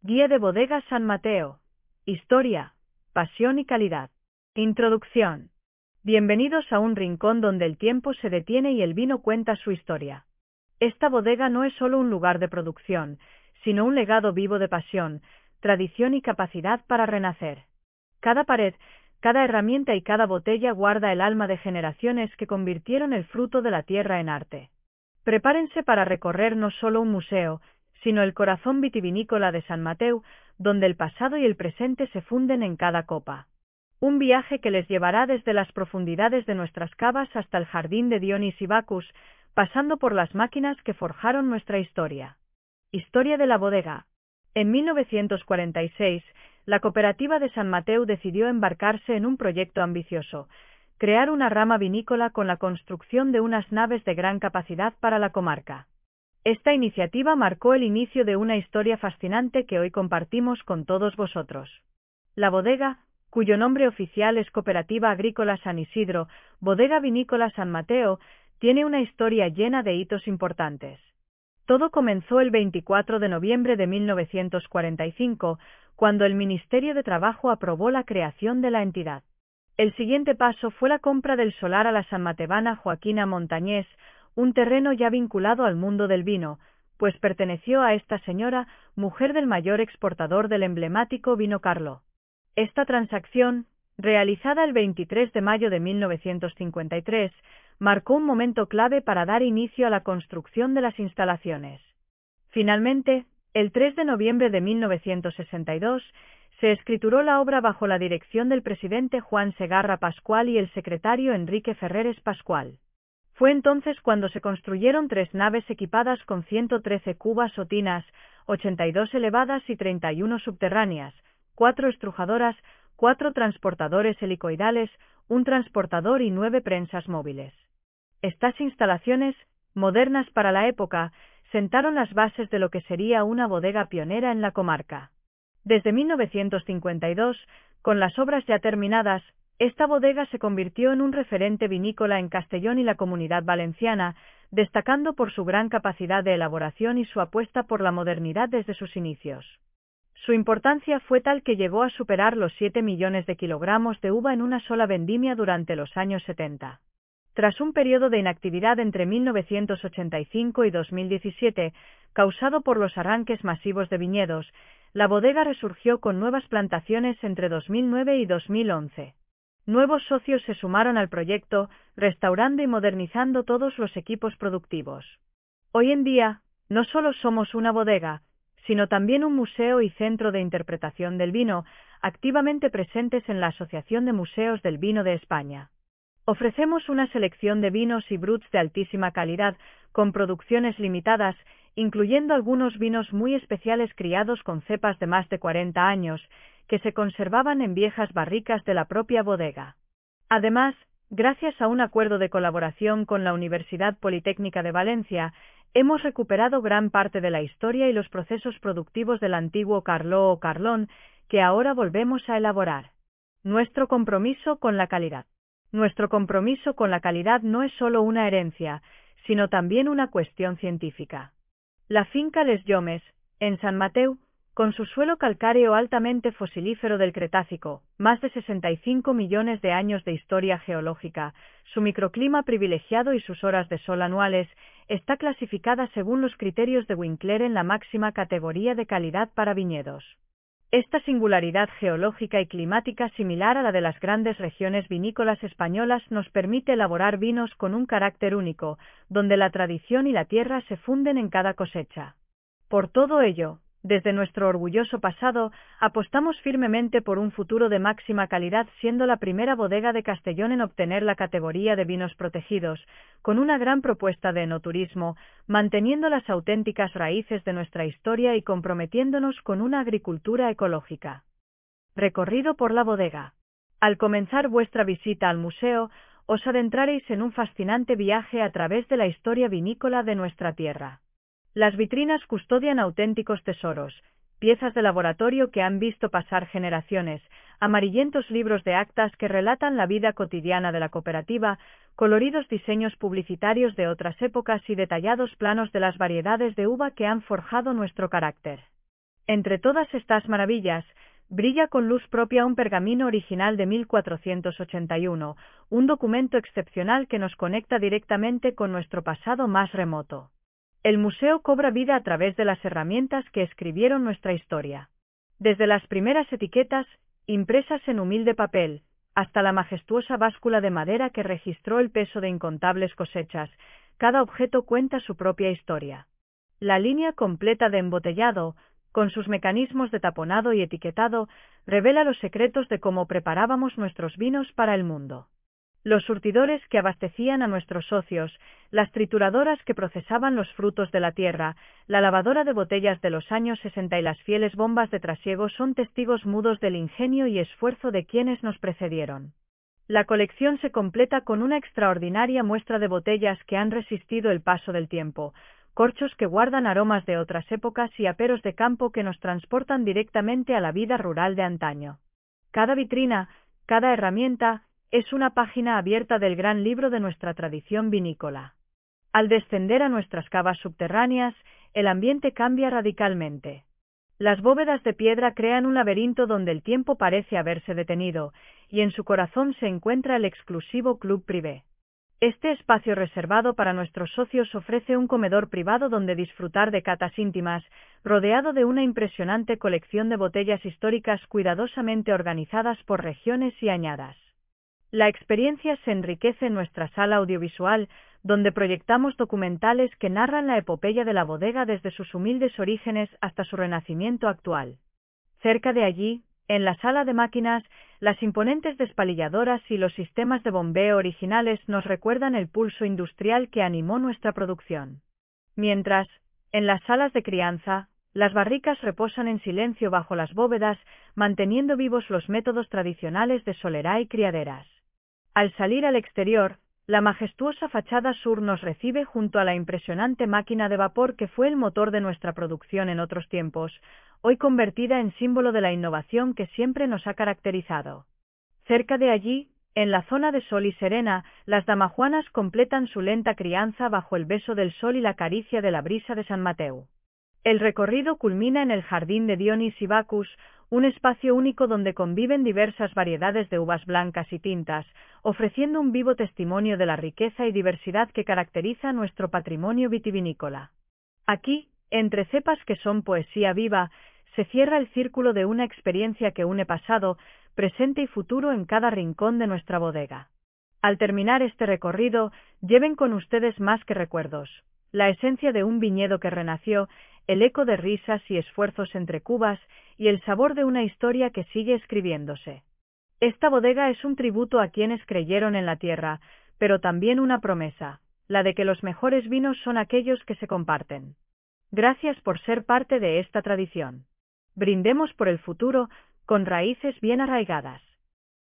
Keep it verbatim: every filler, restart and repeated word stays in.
Guía de Bodegas San Mateo. Historia, pasión y calidad. Introducción. Bienvenidos a un rincón donde el tiempo se detiene y el vino cuenta su historia. Esta bodega no es solo un lugar de producción, sino un legado vivo de pasión, tradición y capacidad para renacer. Cada pared, cada herramienta y cada botella guarda el alma de generaciones que convirtieron el fruto de la tierra en arte. Prepárense para recorrer no solo un museo, sino el corazón vitivinícola de San Mateu, donde el pasado y el presente se funden en cada copa. Un viaje que les llevará desde las profundidades de nuestras cavas hasta el jardín de Dionys y Bacchus, pasando por las máquinas que forjaron nuestra historia. Historia de la bodega. En mil novecientos cuarenta y seis, la cooperativa de San Mateu decidió embarcarse en un proyecto ambicioso, crear una rama vinícola con la construcción de unas naves de gran capacidad para la comarca. Esta iniciativa marcó el inicio de una historia fascinante que hoy compartimos con todos vosotros. La bodega, cuyo nombre oficial es Cooperativa Agrícola San Isidro, Bodega Vinícola San Mateo, tiene una historia llena de hitos importantes. Todo comenzó el veinticuatro de noviembre de mil novecientos cuarenta y cinco, cuando el Ministerio de Trabajo aprobó la creación de la entidad. El siguiente paso fue la compra del solar a la sanmatevana Joaquina Montañés, un terreno ya vinculado al mundo del vino, pues perteneció a esta señora, mujer del mayor exportador del emblemático vino Carlo. Esta transacción, realizada el veintitrés de mayo de mil novecientos cincuenta y tres, marcó un momento clave para dar inicio a la construcción de las instalaciones. Finalmente, el tres de noviembre de mil novecientos sesenta y dos, se escrituró la obra bajo la dirección del presidente Juan Segarra Pascual y el secretario Enrique Ferreres Pascual. Fue entonces cuando se construyeron tres naves equipadas con ciento trece cubas o tinas, ochenta y dos elevadas y treinta y uno subterráneas, cuatro estrujadoras, cuatro transportadores helicoidales, un transportador y nueve prensas móviles. Estas instalaciones, modernas para la época, sentaron las bases de lo que sería una bodega pionera en la comarca. Desde mil novecientos cincuenta y dos, con las obras ya terminadas, esta bodega se convirtió en un referente vinícola en Castellón y la Comunidad Valenciana, destacando por su gran capacidad de elaboración y su apuesta por la modernidad desde sus inicios. Su importancia fue tal que llegó a superar los siete millones de kilogramos de uva en una sola vendimia durante los años setenta. Tras un periodo de inactividad entre mil novecientos ochenta y cinco y dos mil diecisiete, causado por los arranques masivos de viñedos, la bodega resurgió con nuevas plantaciones entre dos mil nueve y dos mil once. Nuevos socios se sumaron al proyecto, restaurando y modernizando todos los equipos productivos. Hoy en día, no solo somos una bodega, sino también un museo y centro de interpretación del vino, activamente presentes en la Asociación de Museos del Vino de España. Ofrecemos una selección de vinos y bruts de altísima calidad, con producciones limitadas, incluyendo algunos vinos muy especiales criados con cepas de más de cuarenta años, que se conservaban en viejas barricas de la propia bodega. Además, gracias a un acuerdo de colaboración con la Universidad Politécnica de Valencia, hemos recuperado gran parte de la historia y los procesos productivos del antiguo Carló o Carlón, que ahora volvemos a elaborar. Nuestro compromiso con la calidad. Nuestro compromiso con la calidad no es solo una herencia, sino también una cuestión científica. La finca Les Llomes, en San Mateu, con su suelo calcáreo altamente fosilífero del Cretácico, más de sesenta y cinco millones de años de historia geológica, su microclima privilegiado y sus horas de sol anuales, está clasificada según los criterios de Winkler en la máxima categoría de calidad para viñedos. Esta singularidad geológica y climática similar a la de las grandes regiones vinícolas españolas nos permite elaborar vinos con un carácter único, donde la tradición y la tierra se funden en cada cosecha. Por todo ello, desde nuestro orgulloso pasado, apostamos firmemente por un futuro de máxima calidad, siendo la primera bodega de Castellón en obtener la categoría de vinos protegidos, con una gran propuesta de enoturismo, manteniendo las auténticas raíces de nuestra historia y comprometiéndonos con una agricultura ecológica. Recorrido por la bodega. Al comenzar vuestra visita al museo, os adentraréis en un fascinante viaje a través de la historia vinícola de nuestra tierra. Las vitrinas custodian auténticos tesoros, piezas de laboratorio que han visto pasar generaciones, amarillentos libros de actas que relatan la vida cotidiana de la cooperativa, coloridos diseños publicitarios de otras épocas y detallados planos de las variedades de uva que han forjado nuestro carácter. Entre todas estas maravillas, brilla con luz propia un pergamino original de mil cuatrocientos ochenta y uno, un documento excepcional que nos conecta directamente con nuestro pasado más remoto. El museo cobra vida a través de las herramientas que escribieron nuestra historia. Desde las primeras etiquetas, impresas en humilde papel, hasta la majestuosa báscula de madera que registró el peso de incontables cosechas, cada objeto cuenta su propia historia. La línea completa de embotellado, con sus mecanismos de taponado y etiquetado, revela los secretos de cómo preparábamos nuestros vinos para el mundo. Los surtidores que abastecían a nuestros socios, las trituradoras que procesaban los frutos de la tierra, la lavadora de botellas de los años sesenta y las fieles bombas de trasiego son testigos mudos del ingenio y esfuerzo de quienes nos precedieron. La colección se completa con una extraordinaria muestra de botellas que han resistido el paso del tiempo, corchos que guardan aromas de otras épocas y aperos de campo que nos transportan directamente a la vida rural de antaño. Cada vitrina, cada herramienta, es una página abierta del gran libro de nuestra tradición vinícola. Al descender a nuestras cavas subterráneas, el ambiente cambia radicalmente. Las bóvedas de piedra crean un laberinto donde el tiempo parece haberse detenido, y en su corazón se encuentra el exclusivo Club Privé. Este espacio reservado para nuestros socios ofrece un comedor privado donde disfrutar de catas íntimas, rodeado de una impresionante colección de botellas históricas cuidadosamente organizadas por regiones y añadas. La experiencia se enriquece en nuestra sala audiovisual, donde proyectamos documentales que narran la epopeya de la bodega desde sus humildes orígenes hasta su renacimiento actual. Cerca de allí, en la sala de máquinas, las imponentes despalilladoras y los sistemas de bombeo originales nos recuerdan el pulso industrial que animó nuestra producción. Mientras, en las salas de crianza, las barricas reposan en silencio bajo las bóvedas, manteniendo vivos los métodos tradicionales de solera y criaderas. Al salir al exterior, la majestuosa fachada sur nos recibe junto a la impresionante máquina de vapor que fue el motor de nuestra producción en otros tiempos, hoy convertida en símbolo de la innovación que siempre nos ha caracterizado. Cerca de allí, en la zona de sol y serena, las damajuanas completan su lenta crianza bajo el beso del sol y la caricia de la brisa de San Mateo. El recorrido culmina en el jardín de Dionys y Bacchus, un espacio único donde conviven diversas variedades de uvas blancas y tintas, ofreciendo un vivo testimonio de la riqueza y diversidad que caracteriza nuestro patrimonio vitivinícola. Aquí, entre cepas que son poesía viva, se cierra el círculo de una experiencia que une pasado, presente y futuro en cada rincón de nuestra bodega. Al terminar este recorrido, lleven con ustedes más que recuerdos, la esencia de un viñedo que renació, el eco de risas y esfuerzos entre cubas, y el sabor de una historia que sigue escribiéndose. Esta bodega es un tributo a quienes creyeron en la tierra, pero también una promesa, la de que los mejores vinos son aquellos que se comparten. Gracias por ser parte de esta tradición. Brindemos por el futuro, con raíces bien arraigadas.